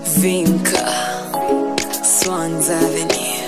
Vinca, Swans Avenue.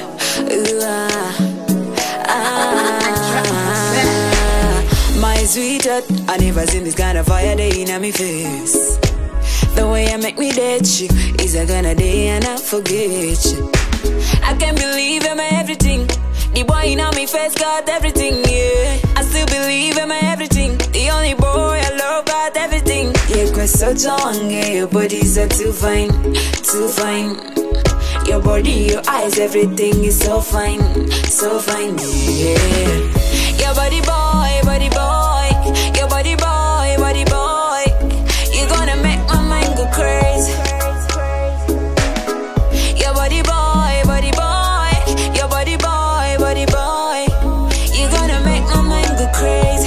My sweetheart, I never seen this kind of fire day in my face. The way I make me date you is a gonna day and I forget you. I can't believe I'm everything. The boy in my face got everything, yeah. I still believe I'm everything. The only boy I love got everything. Yeah, cause so young, yeah, your body's so too fine, too fine. Your body, your eyes, everything is so fine, yeah. Your body boy, body boy. Your body boy, body boy. You're gonna make my mind go crazy. Your body boy, body boy. Your body boy, body boy. You're gonna make my mind go crazy.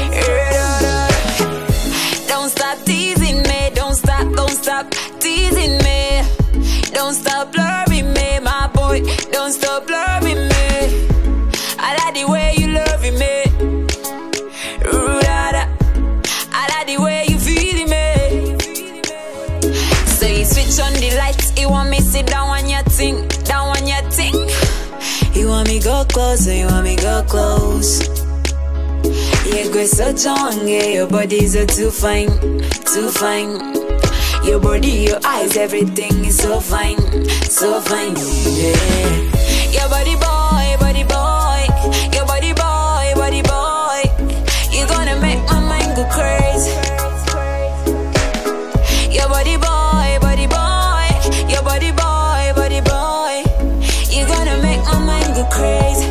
Don't stop teasing me. Don't stop teasing me. Don't stop loving me, my boy. Don't stop loving me. I like the way you loving me. I like the way you feeling me. So you switch on the lights. You want me sit down on your thing, down on your thing. You want me go closer, you want me go close. Yeah, go so young, yeah. Your body's too fine, too fine. Your body, your eyes, everything is so fine, yeah. Your body boy, body boy. Your body boy, body boy. You're gonna make my mind go crazy. Your body boy, body boy. Your body boy, body boy. You're gonna make my mind go crazy.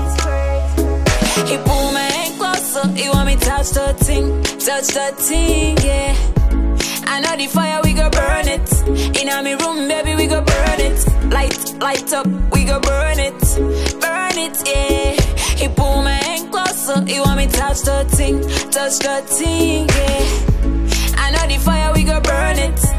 He pull my hand closer. You want me touch the thing, yeah. I know the fire, we go burn it. In my room, baby, we go burn it. Light up, we go burn it, yeah. He pull my hand closer. You want me touch the thing, yeah. I know the fire, we go burn it.